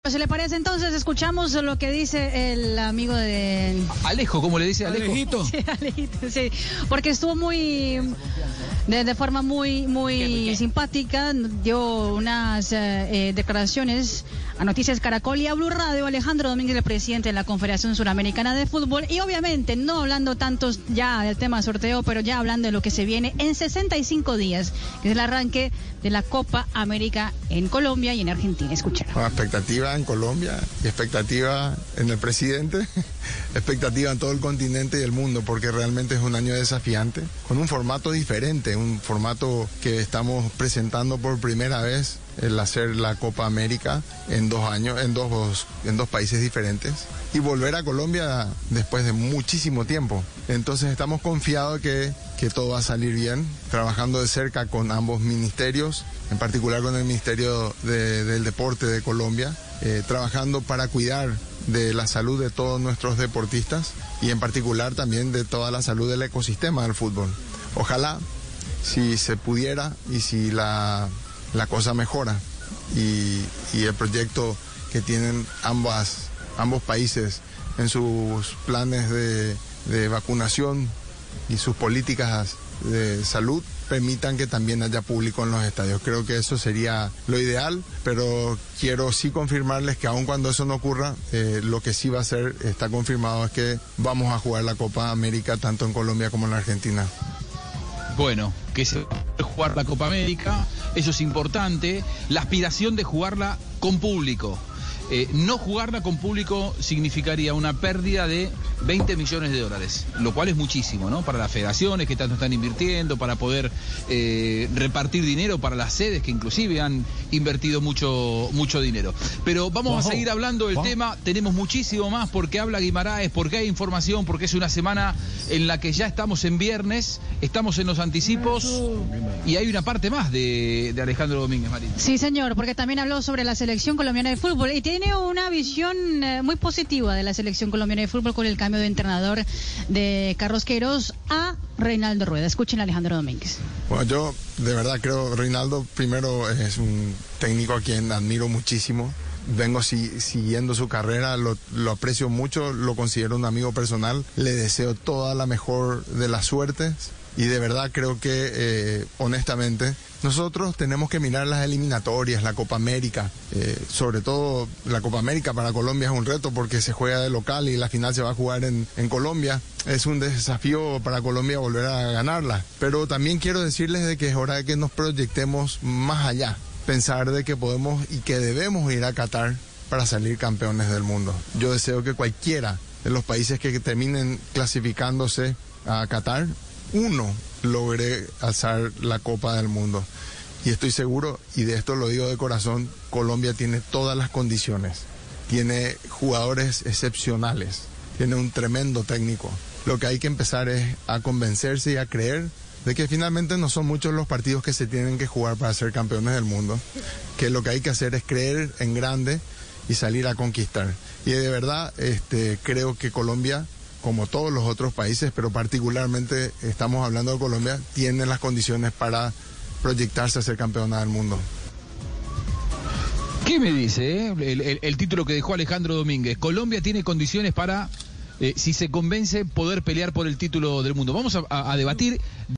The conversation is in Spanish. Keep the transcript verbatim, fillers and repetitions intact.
Si le parece, entonces escuchamos lo que dice el amigo de Alejo, ¿cómo le dice Alejo? Alejito. Sí, Alejito, sí, porque estuvo muy de, de forma muy muy simpática, dio unas eh, declaraciones a Noticias Caracol y a Blue Radio. Alejandro Domínguez, el presidente de la Confederación Suramericana de Fútbol, y obviamente no hablando tanto ya del tema sorteo, pero ya hablando de lo que se viene en sesenta y cinco días, que es el arranque de la Copa América en Colombia y en Argentina. Escuchen. Una expectativa en Colombia, expectativa en el presidente, expectativa en todo el continente y el mundo, porque realmente es un año desafiante, con un formato diferente, un formato que estamos presentando por primera vez, el hacer la Copa América en dos años, en dos, en dos países diferentes, y volver a Colombia después de muchísimo tiempo. Entonces estamos confiados que, que todo va a salir bien, trabajando de cerca con ambos ministerios, en particular con el Ministerio de, del Deporte de Colombia, eh, trabajando para cuidar de la salud de todos nuestros deportistas y en particular también de toda la salud del ecosistema del fútbol. Ojalá, si se pudiera y si la, la cosa mejora y, y el proyecto que tienen ambas, ambos países en sus planes de, de vacunación y sus políticas de salud permitan que también haya público en los estadios. Creo que eso sería lo ideal, pero quiero sí confirmarles que aun cuando eso no ocurra, eh, lo que sí va a ser, está confirmado, es que vamos a jugar la Copa América tanto en Colombia como en la Argentina. Bueno, que se va a jugar la Copa América, eso es importante, la aspiración de jugarla con público. Eh, no jugarla con público significaría una pérdida de veinte millones de dólares, lo cual es muchísimo, ¿no? Para las federaciones que tanto están invirtiendo, para poder eh, repartir dinero para las sedes que inclusive han invertido mucho, mucho dinero. Pero vamos wow. a seguir hablando del wow. tema, tenemos muchísimo más porque habla Guimaraes, porque hay información, porque es una semana en la que ya estamos en viernes, estamos en los anticipos y hay una parte más de, de Alejandro Domínguez, Marín. Sí, señor, porque también habló sobre la selección colombiana de fútbol y tiene una visión eh, muy positiva de la selección colombiana de fútbol con el cambio de entrenador de Carlos Queiroz a Reinaldo Rueda. Escuchen a Alejandro Domínguez. Bueno, yo de verdad creo Reinaldo primero es un técnico a quien admiro muchísimo. Vengo si, siguiendo su carrera, lo, lo aprecio mucho, lo considero un amigo personal. Le deseo toda la mejor de las suertes y de verdad creo que, eh, honestamente, nosotros tenemos que mirar las eliminatorias, la Copa América, eh, sobre todo la Copa América para Colombia es un reto porque se juega de local y la final se va a jugar en, en Colombia. Es un desafío para Colombia volver a ganarla, pero también quiero decirles de que es hora de que nos proyectemos más allá, pensar de que podemos y que debemos ir a Qatar para salir campeones del mundo. Yo deseo que cualquiera de los países que terminen clasificándose a Qatar, uno logre alzar la Copa del Mundo. Y estoy seguro, y de esto lo digo de corazón, Colombia tiene todas las condiciones. Tiene jugadores excepcionales, tiene un tremendo técnico. Lo que hay que empezar es a convencerse y a creer de que finalmente no son muchos los partidos que se tienen que jugar para ser campeones del mundo, que lo que hay que hacer es creer en grande y salir a conquistar. Y de verdad este, creo que Colombia, como todos los otros países, pero particularmente estamos hablando de Colombia, tiene las condiciones para proyectarse a ser campeona del mundo. ¿Qué me dice eh? el, el, el título que dejó Alejandro Domínguez? Colombia tiene condiciones para, eh, si se convence, poder pelear por el título del mundo. Vamos a, a, a debatir...